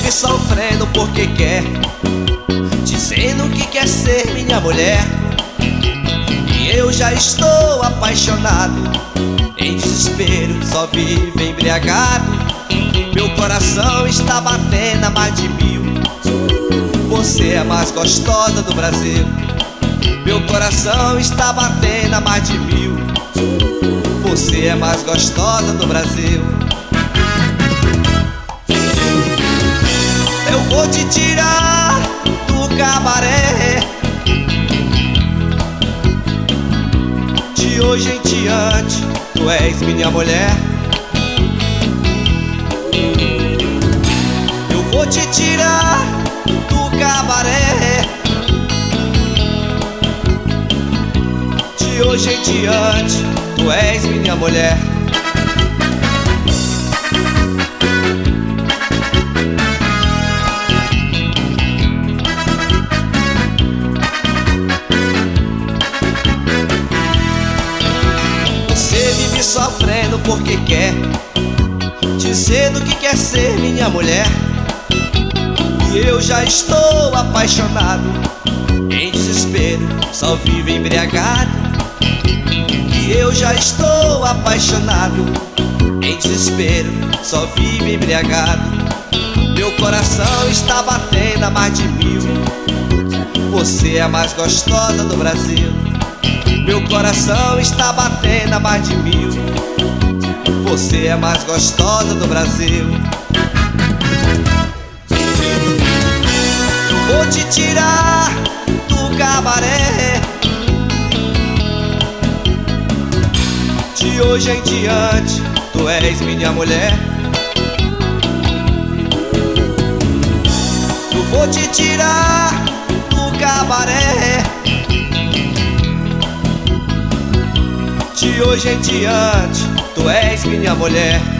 vive sofrendo porque quer, dizendo que quer ser minha mulher. E eu já estou apaixonado, em desespero, só vivo embriagado. Meu coração está batendo a mais de 1000. Você é a mais gostosa do Brasil. Meu coração está batendo a mais de 1000. Você é a mais gostosa do Brasil. Eu vou te tirar do cabaré, de hoje em diante tu és minha mulher. Eu vou te tirar do cabaré, de hoje em diante tu és minha mulher. Você vive sofrendo porque quer, dizendo que quer ser minha mulher. E eu já estou apaixonado, em desespero, só vivo embriagado. E eu já estou apaixonado, em desespero, só vivo embriagado. Meu coração está batendo a mais de 1000. Você é a mais gostosa do Brasil. Meu coração está batendo a mais de 1000. Você é a mais gostosa do Brasil. Eu vou te tirar do cabaré, de hoje em diante tu és minha mulher. Eu vou te tirar do cabaré, de hoje em diante tu és minha mulher.